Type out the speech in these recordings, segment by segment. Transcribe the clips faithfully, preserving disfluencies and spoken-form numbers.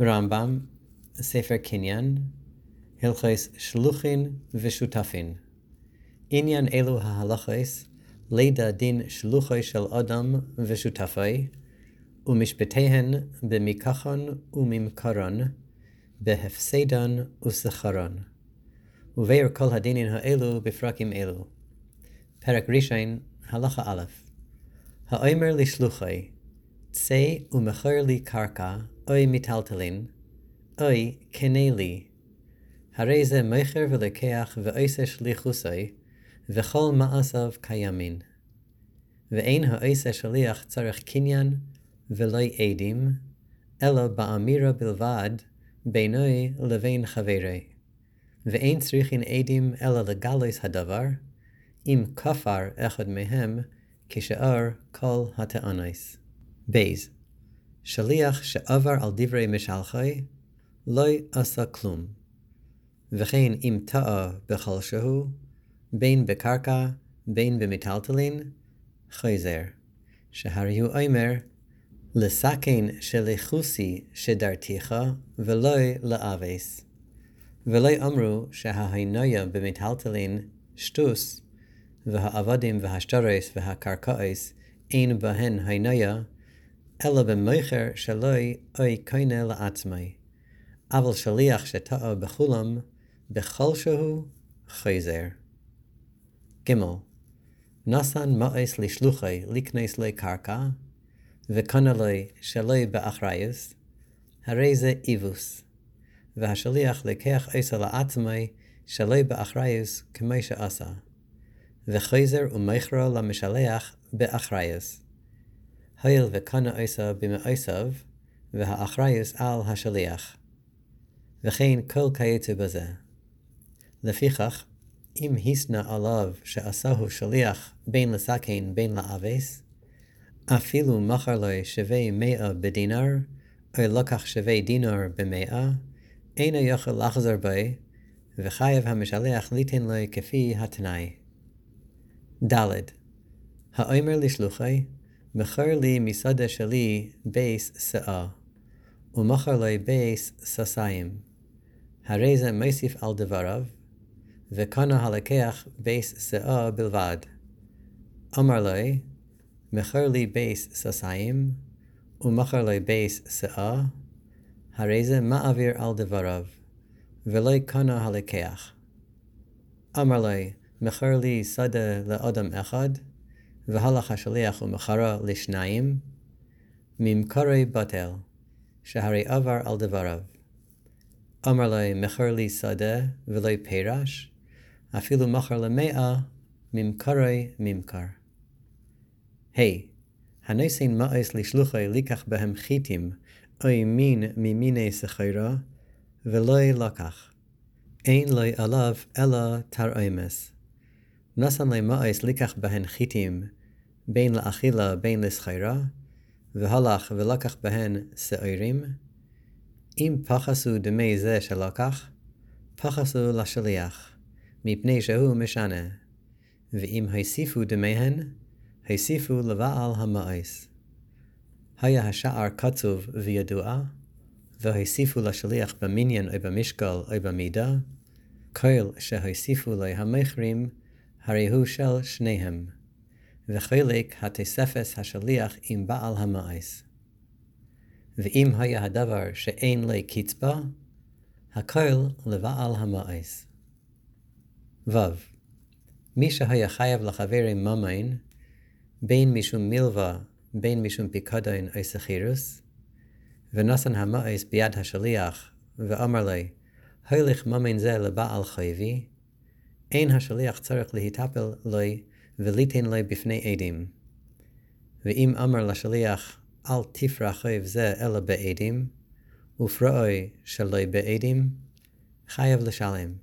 רמב"ם, ספר קניין, הלכות שלוחין ושותפין. עניין אלו ההלכות, לידע דין שלוחי של אדם ושותפי, ומשפטיהן במיקחון וממכרון, בהפסדן ושכרון. ובאר כל הדינים האלו בפרקים אלו. פרק ראשון, הלכה א'. האומר לשלוחי, צא ומכר לי קרקע, אוי מטלטלין, אוי קנה לי. הרי זה מכר ולקח ועושה שליחוסי, וכל מעשיו קיימין. ואין העושה שליח צריך קניין ולא עדים, אלא באמירה בלבד בינוי לבין חברי. ואין צריכים עדים אלא לגלוס הדבר, אם כפר אחד מהם כשאר כל הטענוס. בייז, שליח שעבר על דברי משלחי, לא עשה כלום. וכן אם טעה בכלשהו, בין בקרקע, בין במטלטלין, חוזר, שהרי הוא אומר, לסכן שליחוסי שדרתיך, ולא לאבס. ולא אמרו שההינויה במטלטלין שטוס, והעבדים והשטרס והקרקעס אין בהן הינויה, אלא במכר שלא אוי קונה לעצמי. אבל שליח שטעה בכולם, בכלשהו חוזר. ג' נתן מאס לשלוחי לקנוס לי קרקע, וקנה לי שלא באחריות, הרי זה איבוס. והשליח לקח עשה לעצמי שלא באחריות כמו שעשה, וחוזר ומכרו למשלח באחריות. הואיל וקנה עשה במעשיו, והאחריות על השליח. וכן כל כיוצא בזה. לפיכך, אם הסנה עליו שעשהו שליח בין לסכן בין לאבס, אפילו מכר לו שווה מאה בדינר, או לקח שווה דינר במאה, אינו יכול לחזור בי, וחייב המשלח ליתן לו כפי התנאי. ד' האומר לשלוחי, מכר לי מסעדה שלי בייס שאה, ומכר לי בייס ססיים. הרי זה מוסיף על דבריו, וקנה הלקח בייס שאה בלבד. אמר לי, מכר לי בייס ססיים, ומכר לי בייס שאה, הרי זה מעביר על דבריו, ולא קנה הלקח. אמר לי, מכר לי שדה לאדם אחד, והלך השליח ומכרה לשניים, ממכרי בטל, שהרי עבר על דבריו. אמר לי, מכר לי שדה ולא פרש, אפילו מכר למאה, ממכרי ממכר. היי, הנוסן מאס לשלוחי לקח בהם חיטים, אוי מין ממיני סחירה, ולא לקח. אין לו עליו אלא תרעמס. נתן לי מאס לקח בהן חיטים, בין לאכילה בין לסחירה, והלך ולקח בהן שעירים. אם פחסו דמי זה שלקח, פחסו לשליח, מפני שהוא משנה. ואם הוסיפו דמיהן, הוסיפו לבעל המאס. היה השער קצוב וידוע, והוסיפו לשליח במניין או במשקל או במידה, כל שהוסיפו לי המכרים, הרי הוא של שניהם, וחלק התוספת השליח עם בעל המאס. ואם היה הדבר שאין לי קצבה, הכל לבעל המאס. ו. מי שהיה חייב לחברים ממון, בין משום מלווה, בין משום פיקדון או סחירוס, ונתן המאס ביד השליח, ואמר לי, הולך ממון זה לבעל חייבי, אין השליח צריך להיטפל לי וליתן לי בפני עדים. ואם אמר לשליח, אל תפרע חייב זה אלא בעדים, ופרעוי שלא בעדים, חייב לשלם.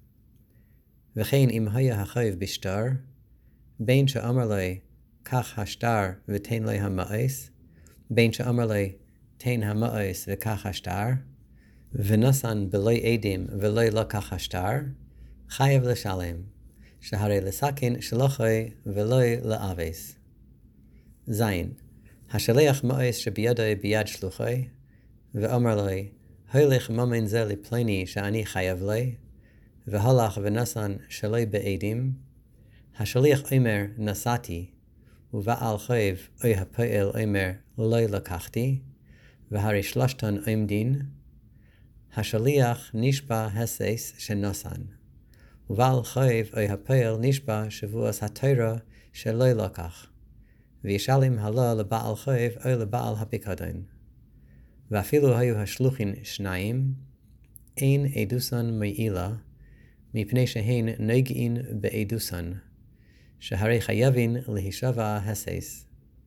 וכן אם היה החייב בשטר, בין שאמר לי, קח השטר ותן לי המאס, בין שאמר לי, תן המאס וקח השטר, ונתן בלא עדים ולא לקח השטר, חייב לשלם, שהרי לסכן שלוחי ולא לאבס. זין, השליח מאס שבידו ביד שלוחי, ואמר לי, הולך ממן זה לפלוני שאני חייב לי, והלך ונסן שלא בעדים, השליח אומר נסעתי, ובעל חייב אוי הפועל אומר לא לקחתי, והרי שלושתן עומדין, השליח נשבע הסס שנסן, ובעל חייב אוי הפועל נשבע שבועת התורה שלא לקח, וישלם הלא לבעל חייב או לבעל הפיקדון. ואפילו היו השלוחין שניים, אין עדוסן מועילה, מפני שהן נוגעים בעדוסן, שהרי חייבין להישבע הסס.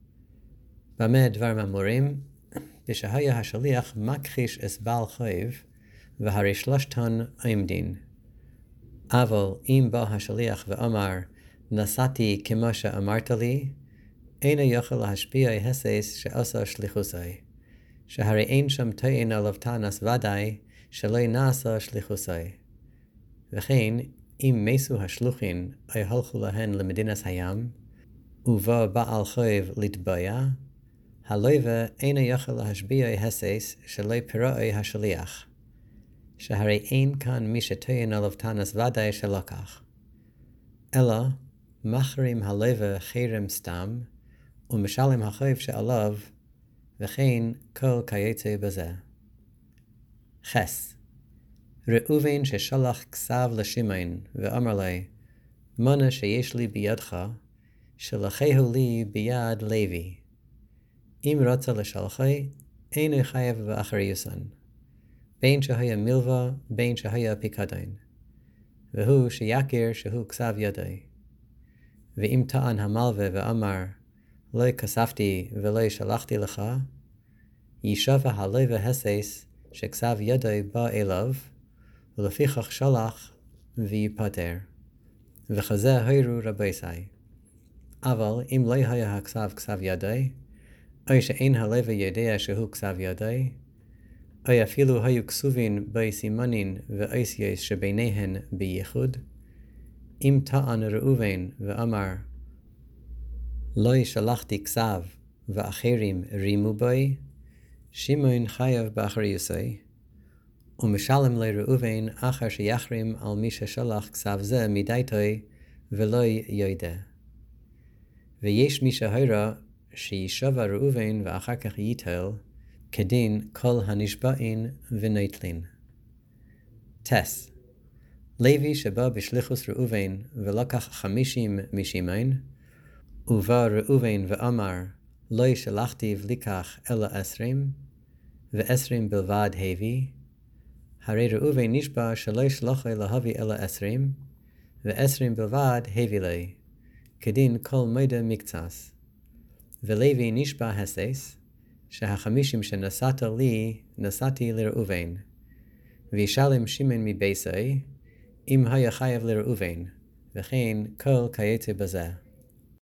במה דברים אמורים? בשהיה השליח מכחיש את בעל חייב, והרי שלושתן עומדין. אבל אם בא השליח ואמר, נסעתי כמו שאמרת לי, אינו יכול להשפיע הסס שעשה שליחוסי, שהרי אין שם טוען עליו טענס ודאי שלא נעשה שליחוסי. וכן, אם מסו השלוחין או הלכו להן למדינת הים, ובא בעל חייב לתבוע, הלווה אינו יכול להשביע הסס שלא פירעו השליח, שהרי אין כאן מי שטוען עליו טענס ודאי שלקח. אלא, מחרים הלווה חרם סתם, ומשלם החייב שעליו, וכן כל כיוצא בזה. חס. ראובן ששלח כסב לשמעון, ואמר לי, מנה שיש לי בידך, שלחהו לי ביד לוי. אם רצה לשלחי, אינו חייב באחריותן, בין שהיה מלווה, בין שהיה פיקדון, והוא שיכיר שהוא כסב ידי. ואם טען המלווה ואמר, לא כספתי ולא שלחתי לך, ישבע הלווה הסס שכסב ידי בא אליו, ולפיכך שלח ויפטר. וכזה הירו רבייסי. אבל אם לא היה הכסב כסב ידי, או שאין הלווה יודע שהוא כסב ידי, או אפילו היו כסובין בסימנין ואוסיוס שביניהן בייחוד, אם טען ראובן ואמר, לא שלחתי כסב ואחרים רימו בי, שמעון חייב באחריותו, ומשלם לראובן אחר שיחרים על מי ששלח כסב זה מדעתו ולא יודע. ויש מי שהורה שישבע ראובן ואחר כך ייטל, כדין כל הנשבעין ונטלין. טס. לוי שבא בשליחוס ראובן ולקח חמישים משמעון, ובא ראובן ואמר, לא שלחתי ולקח אלא עשרים, ועשרים בלבד הביא, הרי ראובן נשבע שלא שלחו להביא אלא עשרים, ועשרים בלבד הביא לי, כדין כל מידה מקצס. ולוי נשבע הסס, שהחמישים שנשאת לי, נשאתי לראובן, וישלם שמעון מבייסי, אם היה חייב לראובן, וכן כל כיוצא בזה.